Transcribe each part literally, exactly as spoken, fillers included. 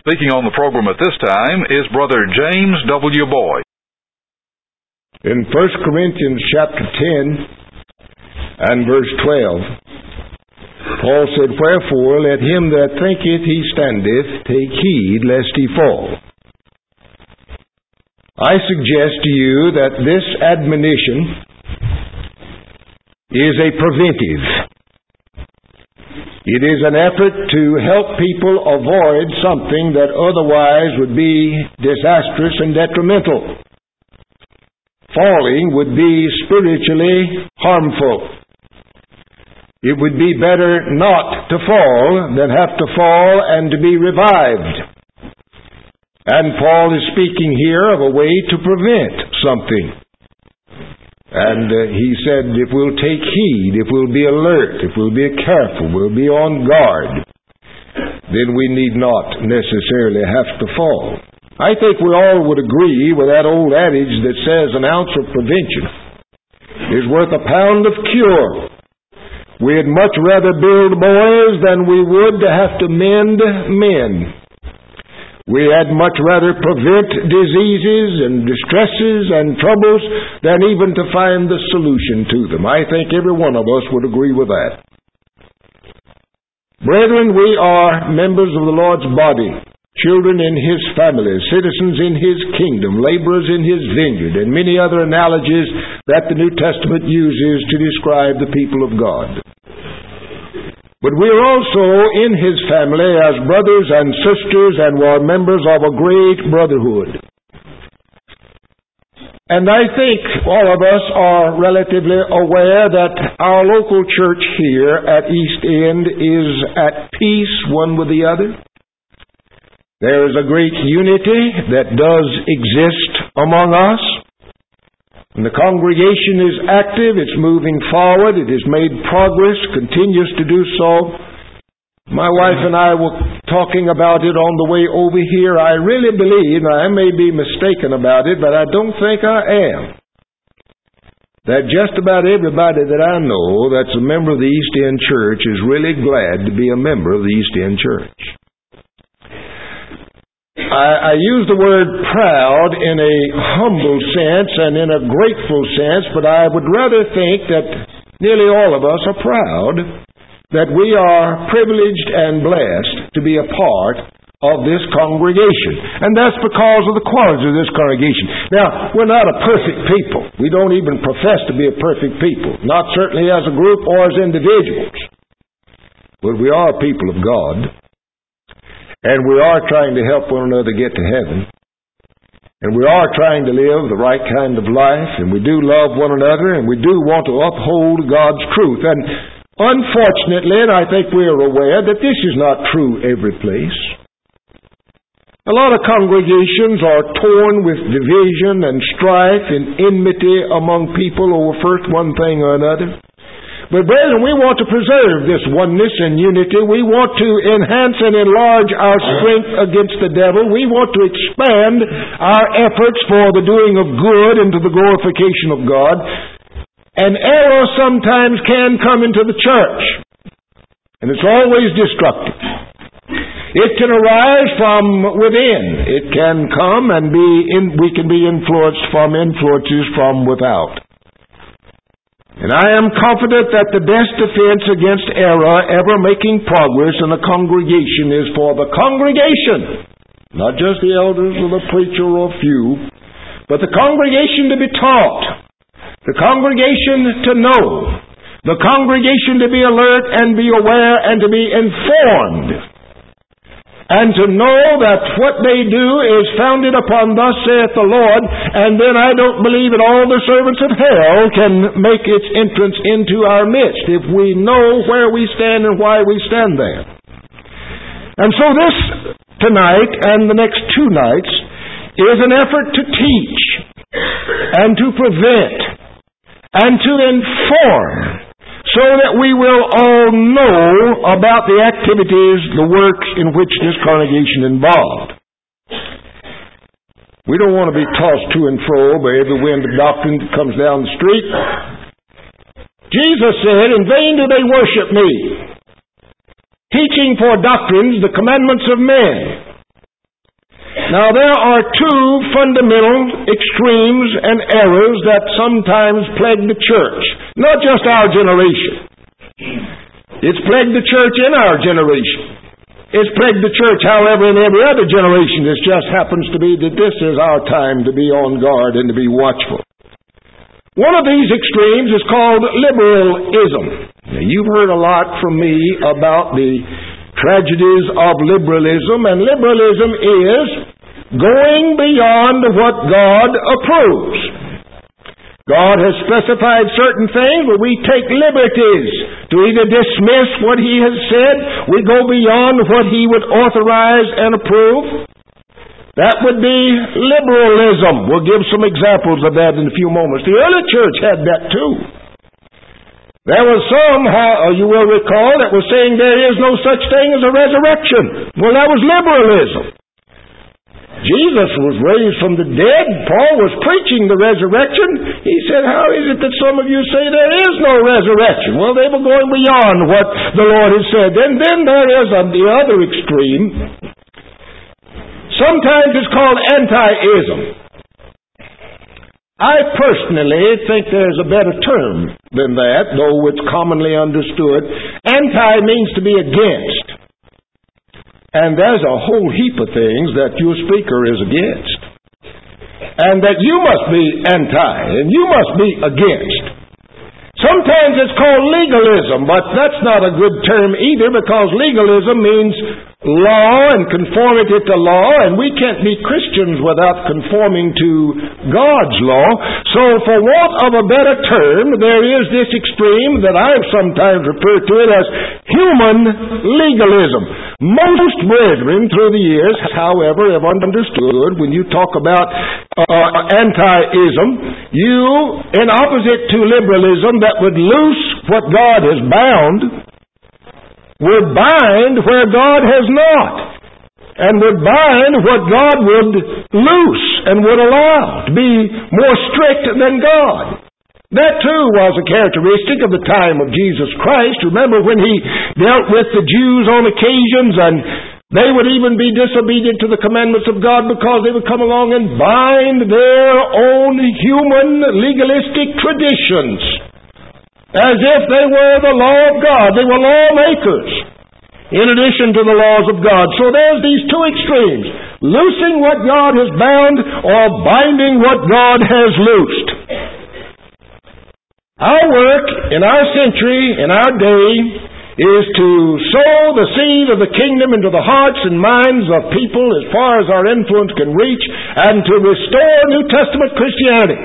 Speaking on the program at this time is Brother James W. Boyd. In First Corinthians chapter ten and verse twelve, Paul said, "Wherefore let him that thinketh he standeth take heed lest he fall." I suggest to you that this admonition is a preventive. It is an effort to help people avoid something that otherwise would be disastrous and detrimental. Falling would be spiritually harmful. It would be better not to fall than have to fall and to be revived. And Paul is speaking here of a way to prevent something. And uh, he said, if we'll take heed, if we'll be alert, if we'll be careful, we'll be on guard, then we need not necessarily have to fall. I think we all would agree with that old adage that says an ounce of prevention is worth a pound of cure. We'd much rather build boys than we would to have to mend men. We had much rather prevent diseases and distresses and troubles than even to find the solution to them. I think every one of us would agree with that. Brethren, we are members of the Lord's body, children in His family, citizens in His kingdom, laborers in His vineyard, and many other analogies that the New Testament uses to describe the people of God. But we are also in His family as brothers and sisters, and we are members of a great brotherhood. And I think all of us are relatively aware that our local church here at East End is at peace one with the other. There is a great unity that does exist among us. And the congregation is active, it's moving forward, it has made progress, continues to do so. My wife and I were talking about it on the way over here. I really believe, I may be mistaken about it, but I don't think I am, that just about everybody that I know that's a member of the East End Church is really glad to be a member of the East End Church. I, I use the word proud in a humble sense and in a grateful sense, but I would rather think that nearly all of us are proud that we are privileged and blessed to be a part of this congregation. And that's because of the qualities of this congregation. Now, we're not a perfect people. We don't even profess to be a perfect people, not certainly as a group or as individuals. But we are people of God. And we are trying to help one another get to heaven. And we are trying to live the right kind of life. And we do love one another. And we do want to uphold God's truth. And unfortunately, and I think we are aware that this is not true every place. A lot of congregations are torn with division and strife and enmity among people over first one thing or another. But brethren, we want to preserve this oneness and unity. We want to enhance and enlarge our strength against the devil. We want to expand our efforts for the doing of good and to the glorification of God. And error sometimes can come into the church. And it's always destructive. It can arise from within. It can come and be in, we can be influenced from influences from without. And I am confident that the best defense against error ever making progress in a congregation is for the congregation, not just the elders or the preacher or few, but the congregation to be taught, the congregation to know, the congregation to be alert and be aware and to be informed. And to know that what they do is founded upon thus saith the Lord, and then I don't believe that all the servants of hell can make its entrance into our midst if we know where we stand and why we stand there. And so this tonight and the next two nights is an effort to teach and to prevent and to inform, so that we will all know about the activities, the works in which this congregation involved. We don't want to be tossed to and fro by every wind of doctrine that comes down the street. Jesus said, "In vain do they worship me, teaching for doctrines the commandments of men. Now, there are two fundamental extremes and errors that sometimes plague the church. Not just our generation. It's plagued the church in our generation. It's plagued the church, however, in every other generation. This just happens to be that this is our time to be on guard and to be watchful. One of these extremes is called liberalism. Now, you've heard a lot from me about the tragedies of liberalism, and liberalism is going beyond what God approves. God has specified certain things, but we take liberties to either dismiss what He has said, we go beyond what He would authorize and approve. That would be liberalism. We'll give some examples of that in a few moments. The early church had that too. There was some, how you will recall, that was saying there is no such thing as a resurrection. Well, that was liberalism. Jesus was raised from the dead. Paul was preaching the resurrection. He said, how is it that some of you say there is no resurrection? Well, they were going beyond what the Lord had said. And then there is on the other extreme, sometimes it's called anti-ism. I personally think there's a better term than that, though it's commonly understood. Anti means to be against. And there's a whole heap of things that your speaker is against. And that you must be anti, and you must be against. Sometimes it's called legalism, but that's not a good term either, because legalism means law and conformity to law, and we can't be Christians without conforming to God's law. So for want of a better term, there is this extreme that I have sometimes referred to it as human legalism. Most brethren through the years, however, have understood when you talk about uh, anti-ism, you, in opposite to liberalism that would loose what God has bound, would bind where God has not, and would bind what God would loose and would allow, to be more strict than God. That too was a characteristic of the time of Jesus Christ. Remember when He dealt with the Jews on occasions, and they would even be disobedient to the commandments of God because they would come along and bind their own human legalistic traditions as if they were the law of God. They were lawmakers in addition to the laws of God. So there's these two extremes: loosing what God has bound or binding what God has loosed. Our work in our century, in our day, is to sow the seed of the kingdom into the hearts and minds of people as far as our influence can reach, and to restore New Testament Christianity.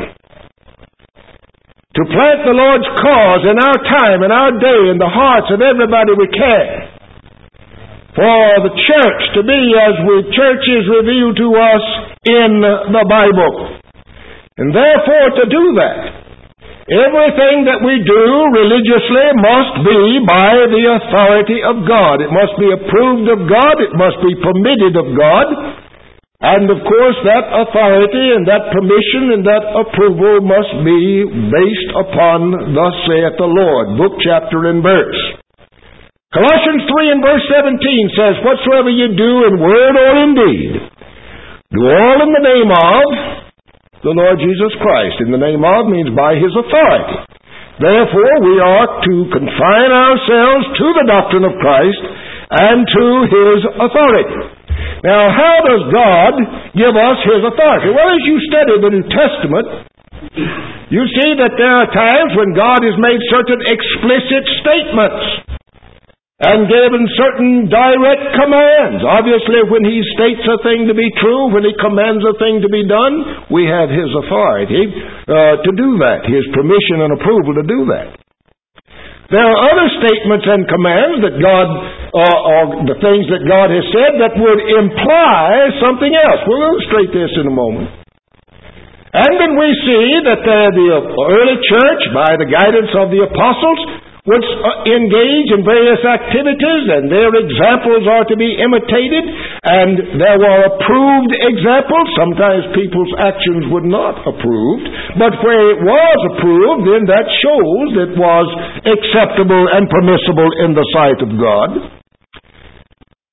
To plant the Lord's cause in our time, in our day, in the hearts of everybody we can. For the church to be as the church is revealed to us in the Bible. And therefore, to do that, everything that we do religiously must be by the authority of God. It must be approved of God. It must be permitted of God. And of course, that authority and that permission and that approval must be based upon thus saith the Lord, book, chapter, and verse. Colossians three and verse seventeen says, whatsoever you do in word or in deed, do all in the name of the Lord Jesus Christ. In the name of means by His authority. Therefore, we are to confine ourselves to the doctrine of Christ and to His authority. Now, how does God give us His authority? Well, as you study the New Testament, you see that there are times when God has made certain explicit statements and given certain direct commands. Obviously, when He states a thing to be true, when He commands a thing to be done, we have His authority uh, to do that, His permission and approval to do that. There are other statements and commands that God, uh, or the things that God has said that would imply something else. We'll illustrate this in a moment. And then we see that uh, the early church, by the guidance of the apostles, would engage in various activities, and their examples are to be imitated, and there were approved examples. Sometimes people's actions were not approved, but where it was approved, then that shows it was acceptable and permissible in the sight of God.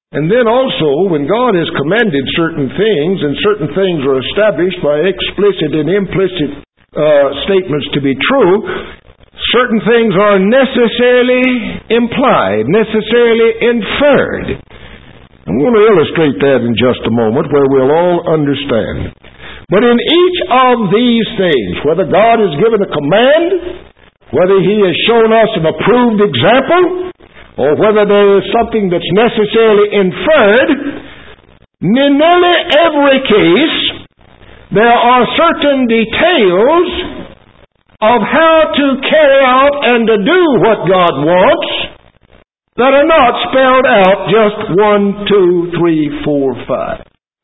And then also, when God has commanded certain things, and certain things are established by explicit and implicit uh, statements to be true, certain things are necessarily implied, necessarily inferred. I'm going to illustrate that in just a moment, where we'll all understand. But in each of these things, whether God has given a command, whether He has shown us an approved example, or whether there is something that's necessarily inferred, in nearly every case, there are certain details of how to carry out and to do what God wants that are not spelled out just one, two, three, four, five.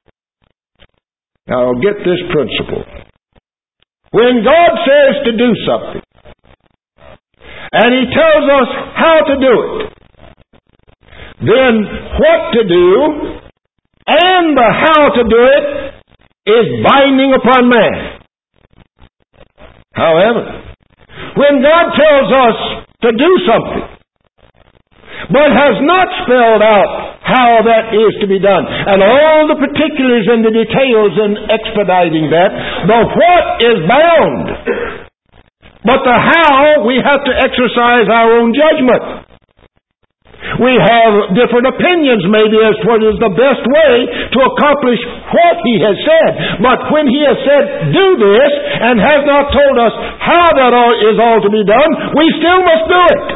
Now, get this principle. When God says to do something, and He tells us how to do it, then what to do and the how to do it is binding upon man. However, when God tells us to do something, but has not spelled out how that is to be done, and all the particulars and the details in expediting that, the what is bound. But the how, we have to exercise our own judgment. We have different opinions maybe as to what is the best way to accomplish what He has said. But when He has said, do this, and has not told us how that all is all to be done, we still must do it.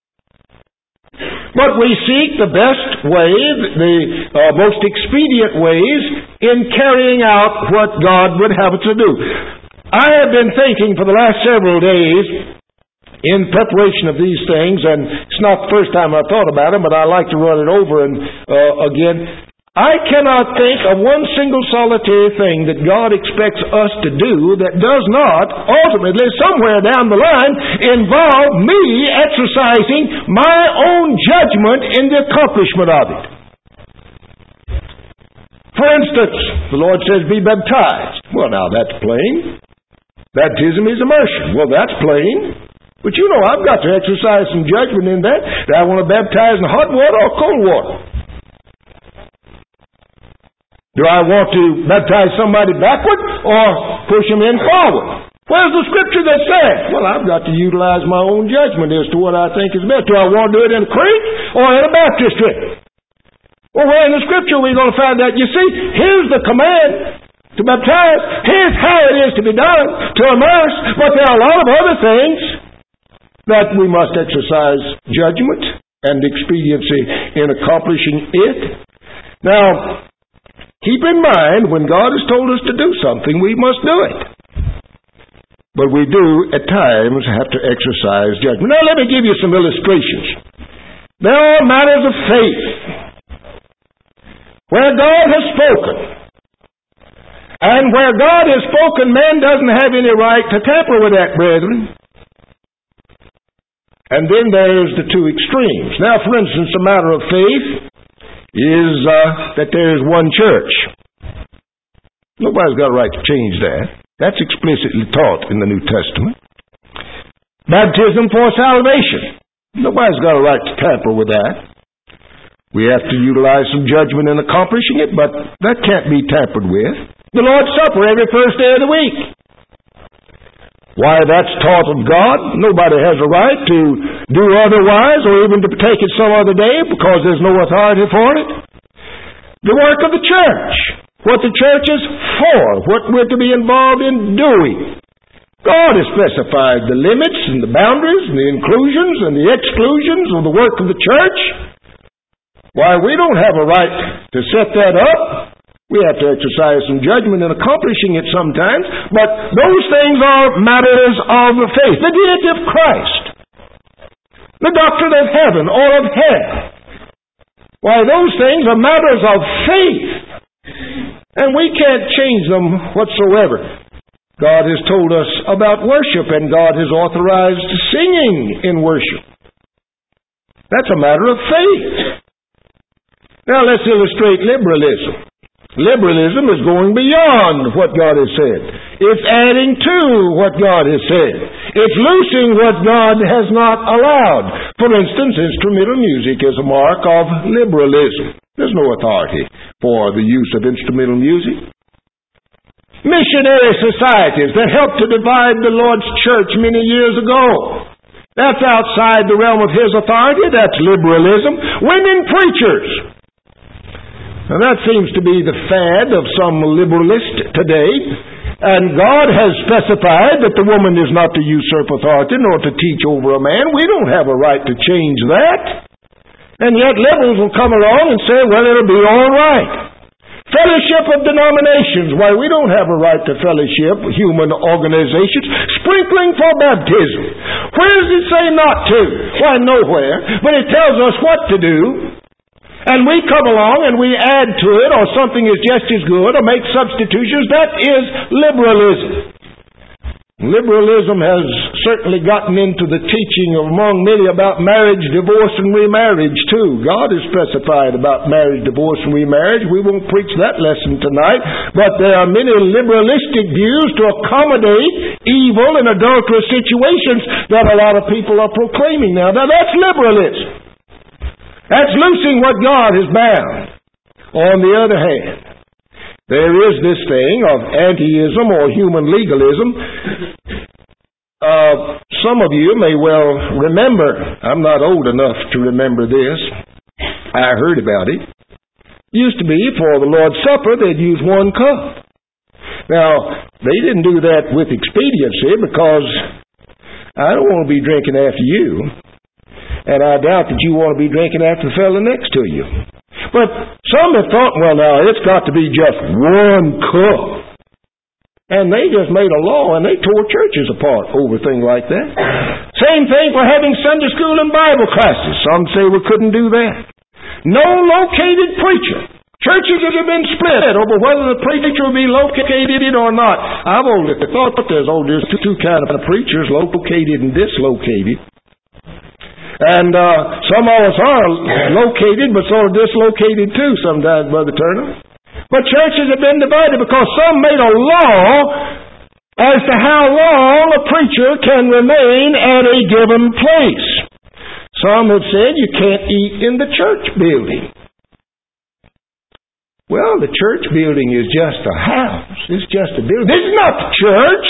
But we seek the best way, the uh, most expedient ways in carrying out what God would have us to do. I have been thinking for the last several days in preparation of these things, and it's not the first time I've thought about them, but I like to run it over and uh, again. I cannot think of one single solitary thing that God expects us to do that does not, ultimately, somewhere down the line, involve me exercising my own judgment in the accomplishment of it. For instance, the Lord says, be baptized. Well, now that's plain. Baptism is immersion. Well, that's plain. But you know, I've got to exercise some judgment in that. Do I want to baptize in hot water or cold water? Do I want to baptize somebody backward or push them in forward? Where's the scripture that says? Well, I've got to utilize my own judgment as to what I think is best. Do I want to do it in a creek or in a baptistry? Well, where in the scripture are we going to find that? You see, here's the command to baptize. Here's how it is to be done, to immerse. But there are a lot of other things that we must exercise judgment and expediency in accomplishing it. Now, keep in mind, when God has told us to do something, we must do it. But we do, at times, have to exercise judgment. Now, let me give you some illustrations. There are matters of faith where God has spoken. And where God has spoken, man doesn't have any right to tamper with that, brethren. And then there's the two extremes. Now, for instance, a matter of faith is uh, that there is one church. Nobody's got a right to change that. That's explicitly taught in the New Testament. Baptism for salvation. Nobody's got a right to tamper with that. We have to utilize some judgment in accomplishing it, but that can't be tampered with. The Lord's Supper every first day of the week. Why, that's taught of God. Nobody has a right to do otherwise or even to take it some other day because there's no authority for it. The work of the church. What the church is for. What we're to be involved in doing. God has specified the limits and the boundaries and the inclusions and the exclusions of the work of the church. Why, we don't have a right to set that up. We have to exercise some judgment in accomplishing it sometimes, but those things are matters of faith. The deity of Christ, the doctrine of heaven or of hell. Why, those things are matters of faith, and we can't change them whatsoever. God has told us about worship, and God has authorized singing in worship. That's a matter of faith. Now let's illustrate liberalism. Liberalism is going beyond what God has said. It's adding to what God has said. It's loosing what God has not allowed. For instance, instrumental music is a mark of liberalism. There's is no authority for the use of instrumental music. Missionary societies that helped to divide the Lord's church many years ago. That's outside the realm of His authority. That's liberalism. Women preachers. Now that seems to be the fad of some liberalists today. And God has specified that the woman is not to usurp authority nor to teach over a man. We don't have a right to change that. And yet liberals will come along and say, well, it'll be all right. Fellowship of denominations. Why, we don't have a right to fellowship human organizations. Sprinkling for baptism. Where does it say not to? Why, nowhere. But it tells us what to do. And we come along and we add to it, or something is just as good, or make substitutions. That is liberalism. Liberalism has certainly gotten into the teaching among many about marriage, divorce, and remarriage too. God has specified about marriage, divorce, and remarriage. We won't preach that lesson tonight, but there are many liberalistic views to accommodate evil and adulterous situations that a lot of people are proclaiming now. Now that's liberalism. That's loosing what God has bound. On the other hand, there is this thing of antiism or human legalism. Uh, some of you may well remember, I'm not old enough to remember this. I heard about it. Used to be for the Lord's Supper, they'd use one cup. Now, they didn't do that with expediency because I don't want to be drinking after you. And I doubt that you want to be drinking after the fellow next to you. But some have thought, well, now, it's got to be just one cup. And they just made a law, and they tore churches apart over things like that. Same thing for having Sunday school and Bible classes. Some say we couldn't do that. No located preacher. Churches that have been split over whether the preacher will be located or not. I've always thought there's, oh, there's two kinds of preachers, located and dislocated. And uh, some of us are located, but sort of dislocated too sometimes, Brother Turner. But churches have been divided because some made a law as to how long a preacher can remain at a given place. Some have said you can't eat in the church building. Well, the church building is just a house. It's just a building. This is not the church.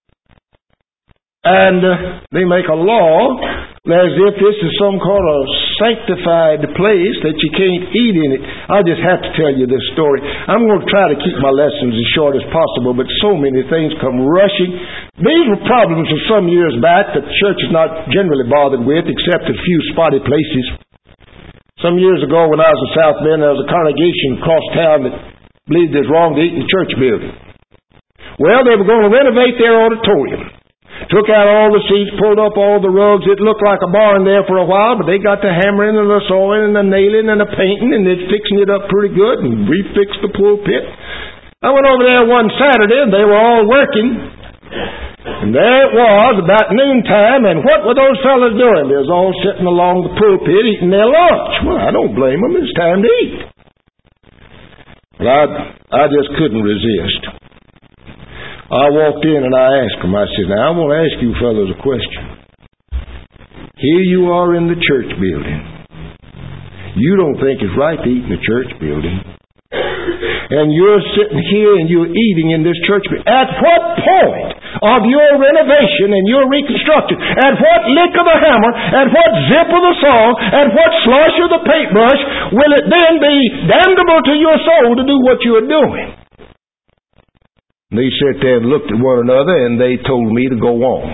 And uh, they make a law as if this is some kind of sanctified place that you can't eat in it. I just have to tell you this story. I'm going to try to keep my lessons as short as possible, but so many things come rushing. These were problems of some years back that the church is not generally bothered with, except a few spotty places. Some years ago when I was in South Bend, there was a congregation across town that believed it was wrong to eat in the church building. Well, they were going to renovate their auditorium. Took out all the seats, pulled up all the rugs. It looked like a barn there for a while, but they got the hammering and the sawing and the nailing and the painting, and they're fixing it up pretty good and refixed the pulpit. I went over there one Saturday, and they were all working. And there it was, about noontime, and what were those fellas doing? They was all sitting along the pulpit eating their lunch. Well, I don't blame them. It's time to eat. Well, I, I just couldn't resist. I walked in and I asked them, I said, now I want to ask you fellows a question. Here you are in the church building. You don't think it's right to eat in the church building. And you're sitting here and you're eating in this church building. At what point of your renovation and your reconstruction, at what lick of the hammer, at what zip of the saw, at what slosh of the paintbrush will it then be damnable to your soul to do what you are doing? They sat there and looked at one another, and they told me to go on.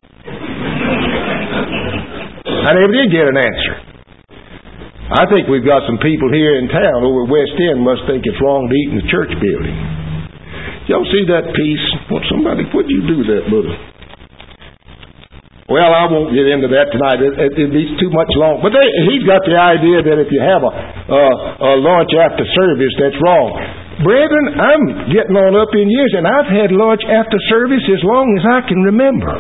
I never did get an answer. I think we've got some people here in town over at West End must think it's wrong to eat in the church building. Y'all see that piece? Well, somebody, would you do that, brother? Well, I won't get into that tonight. It, it, it'd be too much long. But they, he's got the idea that if you have a, uh, a lunch after service, that's wrong. Brethren, I'm getting on up in years, and I've had lunch after service as long as I can remember.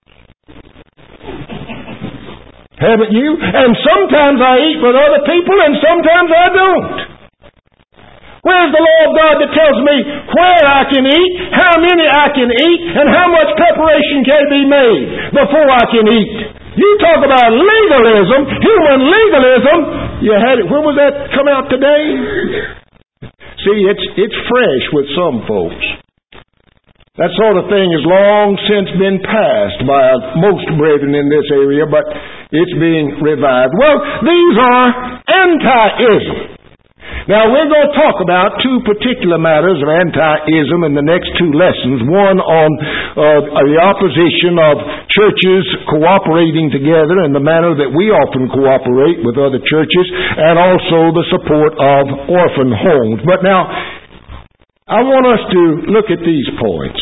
Haven't you? And sometimes I eat with other people, and sometimes I don't. Where's the law of God that tells me where I can eat, how many I can eat, and how much preparation can be made before I can eat? You talk about legalism, human legalism. You had it. When was that come out today? See, it's it's fresh with some folks. That sort of thing has long since been passed by most brethren in this area, but it's being revived. Well, these are anti-ism. Now, we're going to talk about two particular matters of anti-ism in the next two lessons. One on uh, the opposition of churches cooperating together in the manner that we often cooperate with other churches, and also the support of orphan homes. But now, I want us to look at these points.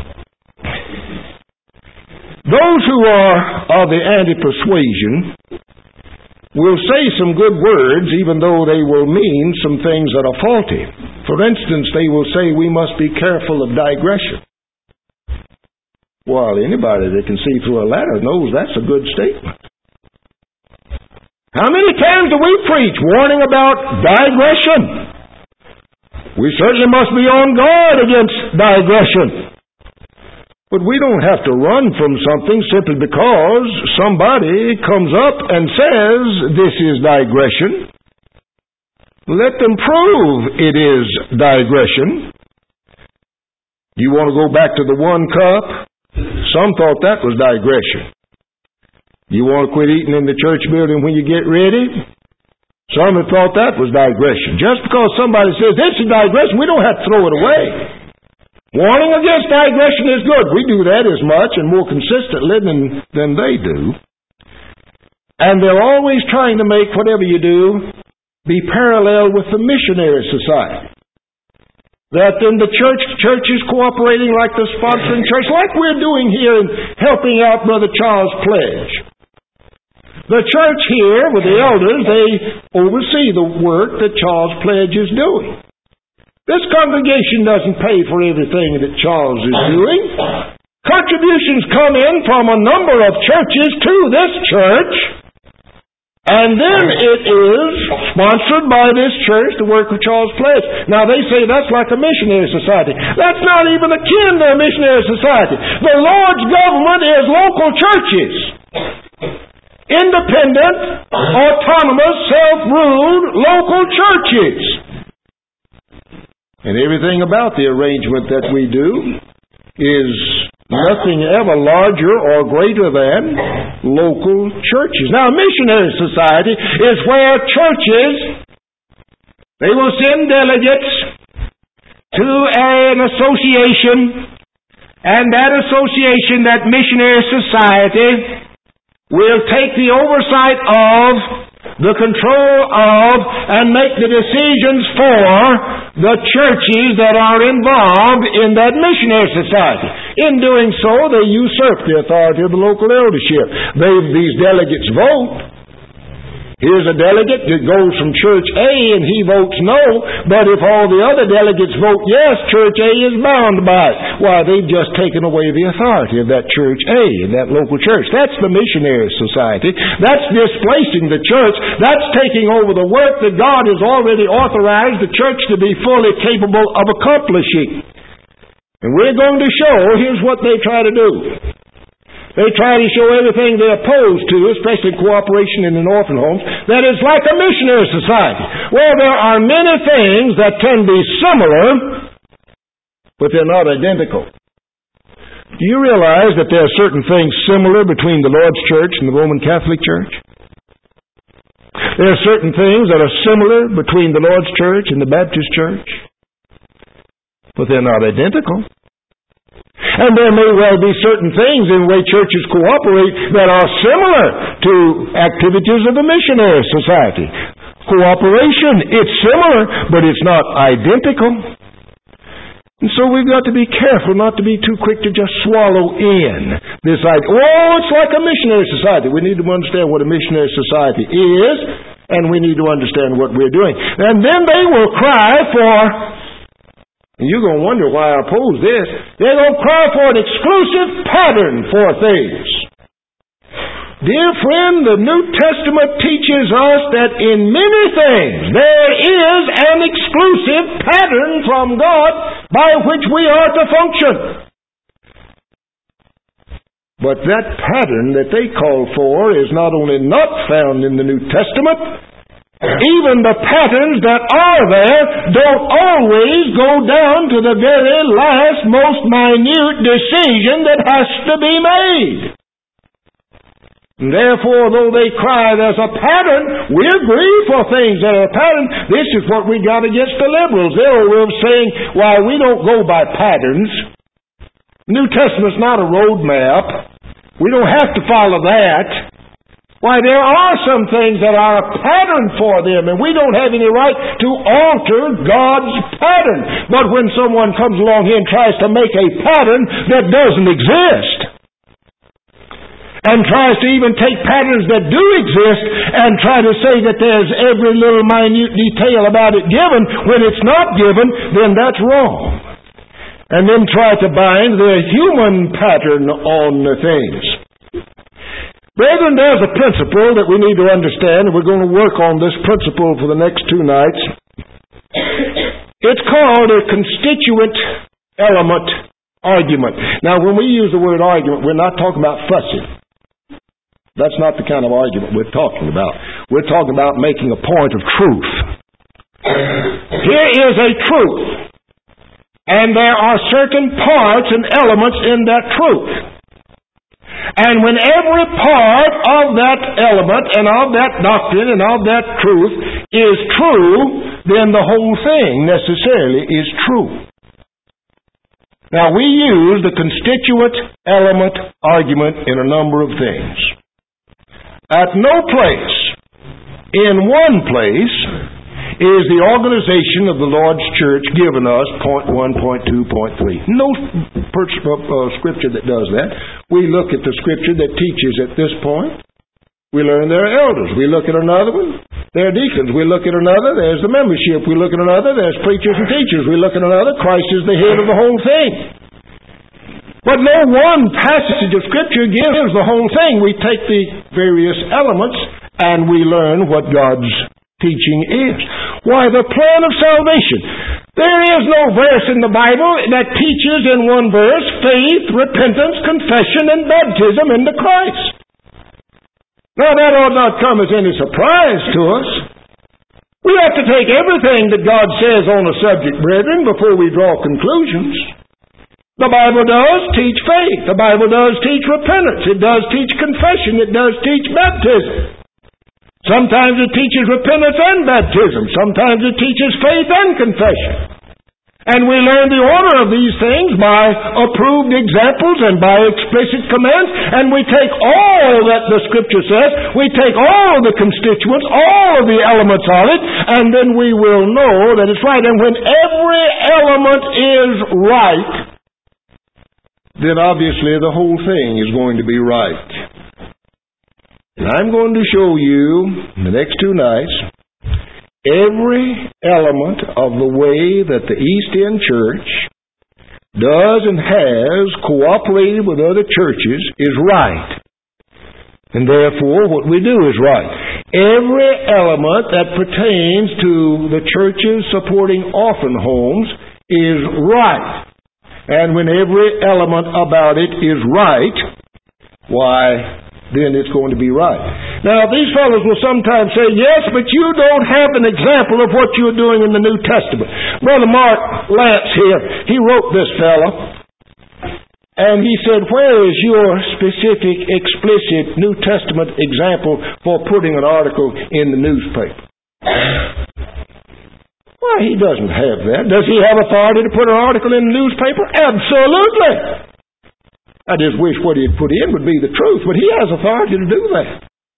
Those who are of the anti-persuasion will say some good words, even though they will mean some things that are faulty. For instance, they will say we must be careful of digression. Well, anybody that can see through a ladder knows that's a good statement. How many times do we preach warning about digression? We certainly must be on guard against digression. But we don't have to run from something simply because somebody comes up and says this is digression. Let them prove it is digression. You want to go back to the one cup? Some thought that was digression. You want to quit eating in the church building when you get ready? Some have thought that was digression. Just because somebody says this is digression, we don't have to throw it away. Warning against digression is good. We do that as much and more consistently than, than they do. And they're always trying to make whatever you do be parallel with the missionary society. That then the church, church is cooperating like the sponsoring church, like we're doing here in helping out Brother Charles Pledge. The church here with the elders, they oversee the work that Charles Pledge is doing. This congregation doesn't pay for everything that Charles is doing. Contributions come in from a number of churches to this church, and then it is sponsored by this church to work with Charles Pledge. Now they say that's like a missionary society. That's not even akin to a missionary society. The Lord's government is local churches. Independent, autonomous, self-ruled local churches. And everything about the arrangement that we do is nothing ever larger or greater than local churches. Now, a missionary society is where churches, they will send delegates to an association, and that association, that missionary society, will take the oversight of, the control of, and make the decisions for the churches that are involved in that missionary society. In doing so, they usurp the authority of the local eldership. They, these delegates vote. Here's a delegate that goes from Church A and he votes no, but if all the other delegates vote yes, Church A is bound by it. Why, they've just taken away the authority of that Church A, that local church. That's the missionary society. That's displacing the church. That's taking over the work that God has already authorized the church to be fully capable of accomplishing. And we're going to show, here's what they try to do. They try to show everything they're opposed to, especially cooperation in the orphan homes, that is like a missionary society. Well, there are many things that can be similar, but they're not identical. Do you realize that there are certain things similar between the Lord's Church and the Roman Catholic Church? There are certain things that are similar between the Lord's Church and the Baptist Church, but they're not identical. And there may well be certain things in the way churches cooperate that are similar to activities of the missionary society. Cooperation, it's similar, but it's not identical. And so we've got to be careful not to be too quick to just swallow in this idea. Oh, it's like a missionary society. We need to understand what a missionary society is, and we need to understand what we're doing. And then they will cry for... And you're going to wonder why I oppose this. They're going to cry for an exclusive pattern for things. Dear friend, the New Testament teaches us that in many things there is an exclusive pattern from God by which we are to function. But that pattern that they call for is not only not found in the New Testament, even the patterns that are there don't always go down to the very last, most minute decision that has to be made. And therefore, though they cry there's a pattern, we agree for things that are a pattern. This is what we got against the liberals. They're always saying, why, we don't go by patterns. The New Testament's not a road map. We don't have to follow that. Why, there are some things that are a pattern for them, and we don't have any right to alter God's pattern. But when someone comes along here and tries to make a pattern that doesn't exist, and tries to even take patterns that do exist and try to say that there's every little minute detail about it given when it's not given, then that's wrong. And then try to bind the human pattern on the things. Brethren, there's a principle that we need to understand, and we're going to work on this principle for the next two nights. It's called a constituent element argument. Now, when we use the word argument, we're not talking about fussing. That's not the kind of argument we're talking about. We're talking about making a point of truth. Here is a truth, and there are certain parts and elements in that truth. And when every part of that element and of that doctrine and of that truth is true, then the whole thing necessarily is true. Now, we use the constituent element argument in a number of things. At no place, in one place, is the organization of the Lord's church given us point one, point two, point three. No per- uh, scripture that does that. We look at the scripture that teaches at this point. We learn there are elders. We look at another one. There are deacons. We look at another. There's the membership. We look at another. There's preachers and teachers. We look at another. Christ is the head of the whole thing. But no one passage of scripture gives the whole thing. We take the various elements and we learn what God's teaching is. Why, the plan of salvation. There is no verse in the Bible that teaches in one verse faith, repentance, confession, and baptism into Christ. Now, that ought not come as any surprise to us. We have to take everything that God says on a subject, brethren, before we draw conclusions. The Bible does teach faith. The Bible does teach repentance. It does teach confession. It does teach baptism. Sometimes it teaches repentance and baptism. Sometimes it teaches faith and confession. And we learn the order of these things by approved examples and by explicit commands. And we take all that the Scripture says, we take all of the constituents, all of the elements of it, and then we will know that it's right. And when every element is right, then obviously the whole thing is going to be right. And I'm going to show you in the next two nights every element of the way that the East End Church does and has cooperated with other churches is right. And therefore, what we do is right. Every element that pertains to the churches supporting orphan homes is right. And when every element about it is right, why, then it's going to be right. Now, these fellows will sometimes say, yes, but you don't have an example of what you're doing in the New Testament. Brother Mark Lance here, he wrote this fellow, and he said, where is your specific, explicit New Testament example for putting an article in the newspaper? Why, he doesn't have that. Does he have authority to put an article in the newspaper? Absolutely. I just wish what he'd put in would be the truth, but he has authority to do that.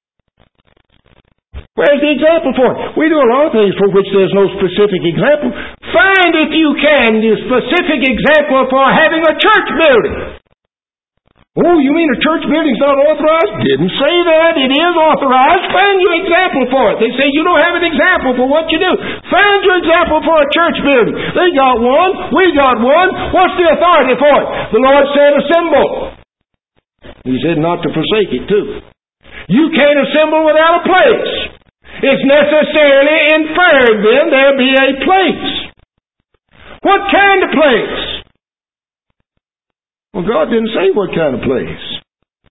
Where's the example for it? We do a lot of things for which there's no specific example. Find, if you can, the specific example for having a church building. Oh, you mean a church building's not authorized? Didn't say that. It is authorized. Find your example for it. They say you don't have an example for what you do. Find your example for a church building. They got one. We got one. What's the authority for it? The Lord said assemble. He said not to forsake it too. You can't assemble without a place. It's necessarily inferred then there be a place. What kind of place? Well, God didn't say what kind of place.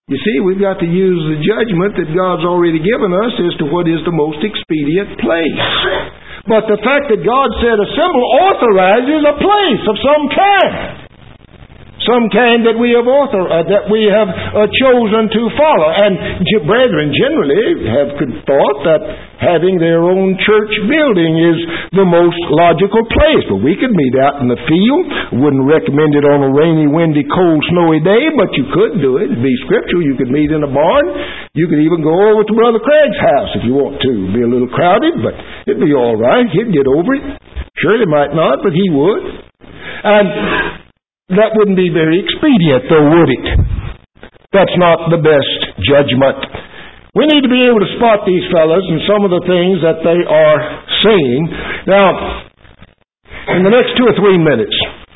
You see, we've got to use the judgment that God's already given us as to what is the most expedient place. But the fact that God said assemble authorizes a place of some kind. Some kind that we have author, uh, that we have uh, chosen to follow. And g- brethren generally have thought that having their own church building is the most logical place. But we could meet out in the field. Wouldn't recommend it on a rainy, windy, cold, snowy day, but you could do it. It'd be scriptural. You could meet in a barn. You could even go over to Brother Craig's house if you want to. It'd be a little crowded, but it'd be all right. He'd get over it. Sure, they might not, but he would. And that wouldn't be very expedient, though, would it? That's not the best judgment. We need to be able to spot these fellows and some of the things that they are saying. Now, in the next two or three minutes,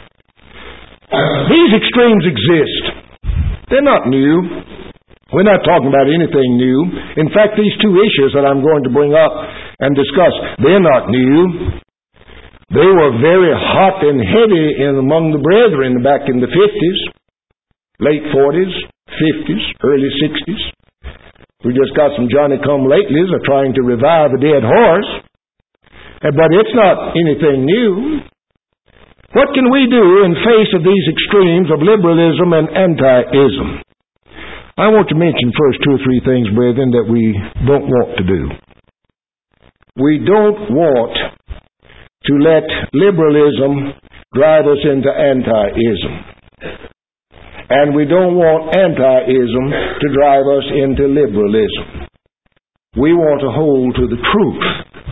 these extremes exist. They're not new. We're not talking about anything new. In fact, these two issues that I'm going to bring up and discuss, they're not new. They were very hot and heavy in among the brethren back in the fifties, late forties, fifties, early sixties. We just got some Johnny-come-latelys are trying to revive a dead horse. But it's not anything new. What can we do in face of these extremes of liberalism and anti-ism? I want to mention first two or three things, brethren, that we don't want to do. We don't want to let liberalism drive us into anti-ism. And we don't want anti-ism to drive us into liberalism. We want to hold to the truth.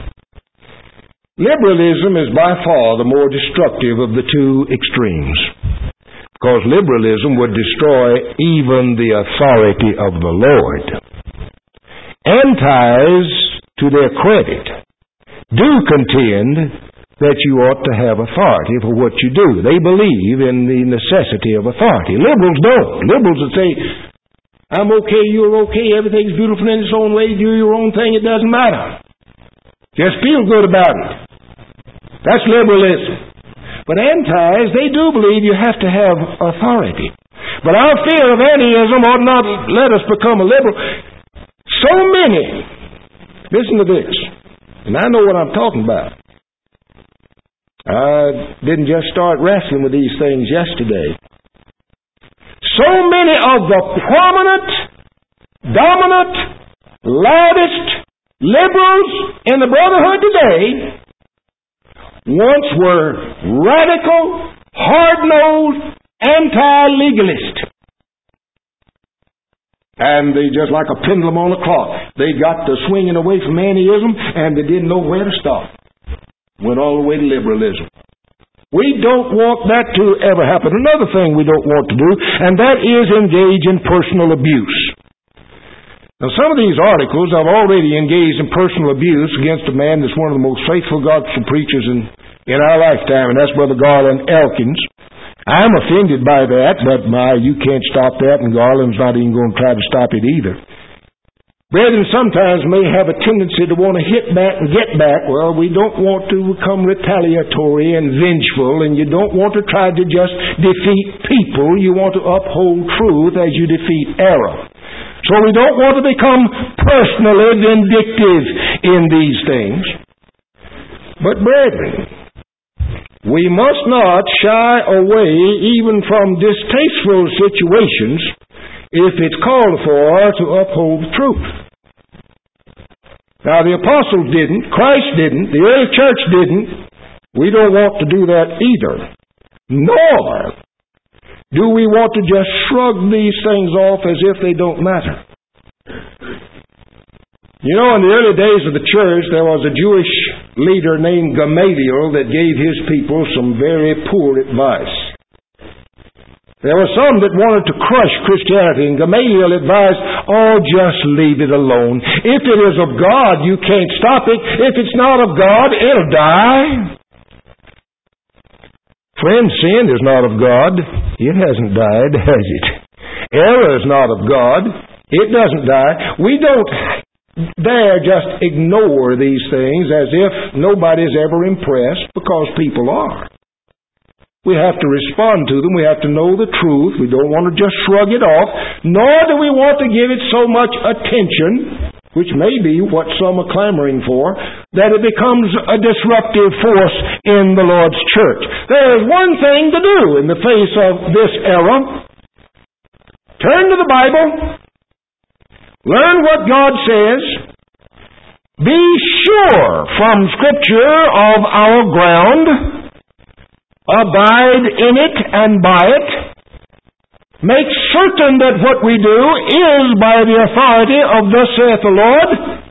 Liberalism is by far the more destructive of the two extremes, because liberalism would destroy even the authority of the Lord. Antis, to their credit, do contend that you ought to have authority for what you do. They believe in the necessity of authority. Liberals don't. Liberals would say, I'm okay, you're okay, everything's beautiful in its own way, do your own thing, it doesn't matter. Just feel good about it. That's liberalism. But antis, they do believe you have to have authority. But our fear of antiism ought not let us become a liberal. So many, listen to this, and I know what I'm talking about. I didn't just start wrestling with these things yesterday. So many of the prominent, dominant, loudest liberals in the brotherhood today once were radical, hard-nosed, anti-legalist. And they, just like a pendulum on a clock, they got to swinging away from antiism and they didn't know where to stop. Went all the way to liberalism. We don't want that to ever happen. Another thing we don't want to do, and that is engage in personal abuse. Now, some of these articles have already engaged in personal abuse against a man that's one of the most faithful gospel preachers in, in our lifetime, and that's Brother Garland Elkins. I'm offended by that, but my, you can't stop that, and Garland's not even going to try to stop it either. Brethren sometimes may have a tendency to want to hit back and get back. Well, we don't want to become retaliatory and vengeful, and you don't want to try to just defeat people. You want to uphold truth as you defeat error. So we don't want to become personally vindictive in these things. But brethren, we must not shy away even from distasteful situations if it's called for to uphold the truth. Now, the apostles didn't, Christ didn't, the early church didn't. We don't want to do that either. Nor do we want to just shrug these things off as if they don't matter. You know, in the early days of the church, there was a Jewish leader named Gamaliel that gave his people some very poor advice. There were some that wanted to crush Christianity, and Gamaliel advised, oh, just leave it alone. If it is of God, you can't stop it. If it's not of God, it'll die. Friend, sin is not of God. It hasn't died, has it? Error is not of God. It doesn't die. We don't dare just ignore these things as if nobody's ever impressed, because people are. We have to respond to them. We have to know the truth. We don't want to just shrug it off, nor do we want to give it so much attention, which may be what some are clamoring for, that it becomes a disruptive force in the Lord's church. There is one thing to do in the face of this era. Turn to the Bible. Learn what God says. Be sure from Scripture of our ground. Abide in it and by it. Make certain that what we do is by the authority of thus saith the Lord.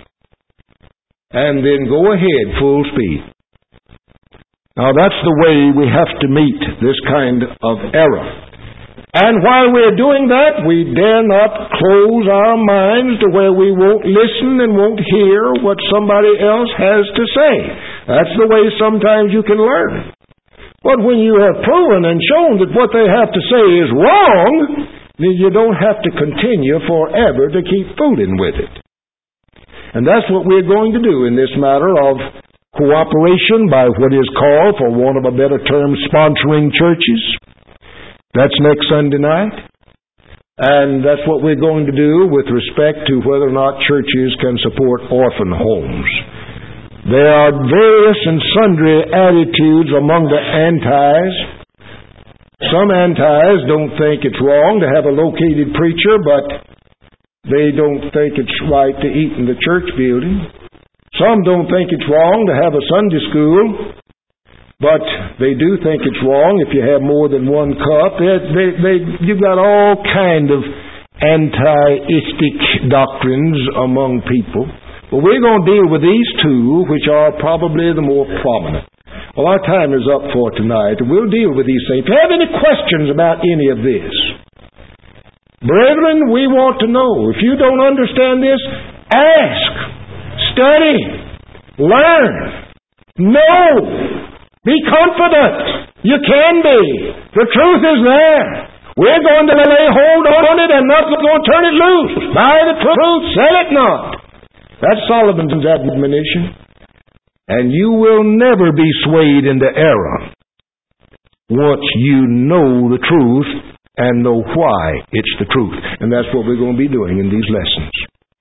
And then go ahead full speed. Now that's the way we have to meet this kind of error. And while we're doing that, we dare not close our minds to where we won't listen and won't hear what somebody else has to say. That's the way sometimes you can learn. But when you have proven and shown that what they have to say is wrong, then you don't have to continue forever to keep fooling with it. And that's what we're going to do in this matter of cooperation by what is called, for want of a better term, sponsoring churches. That's next Sunday night. And that's what we're going to do with respect to whether or not churches can support orphan homes. There are various and sundry attitudes among the antis. Some antis don't think it's wrong to have a located preacher, but they don't think it's right to eat in the church building. Some don't think it's wrong to have a Sunday school, but they do think it's wrong if you have more than one cup. They, they, they, you've got all kind of anti-istic doctrines among people. Well, we're going to deal with these two, which are probably the more prominent. Well, our time is up for tonight, and we'll deal with these things. If you have any questions about any of this, brethren, we want to know. If you don't understand this, ask, study, learn, know, be confident. You can be. The truth is there. We're going to lay hold on it and not going to turn it loose. Buy the truth, sell it not. That's Solomon's admonition. And you will never be swayed into error once you know the truth and know why it's the truth. And that's what we're going to be doing in these lessons.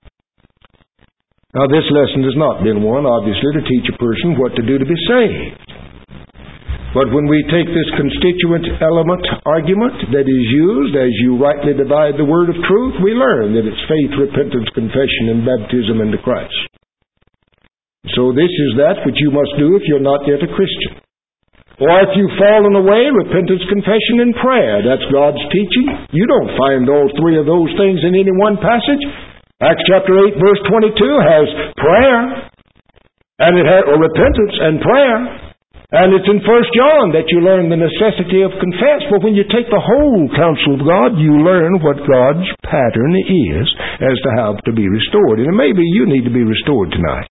Now, this lesson has not been one, obviously, to teach a person what to do to be saved. But when we take this constituent element argument that is used as you rightly divide the word of truth, we learn that it's faith, repentance, confession, and baptism into Christ. So this is that which you must do if you're not yet a Christian. Or if you've fallen away, repentance, confession, and prayer. That's God's teaching. You don't find all three of those things in any one passage. Acts chapter eight, verse twenty-two has prayer, and it has or repentance and prayer. And it's in First John that you learn the necessity of confess. But when you take the whole counsel of God, you learn what God's pattern is as to how to be restored. And maybe you need to be restored tonight.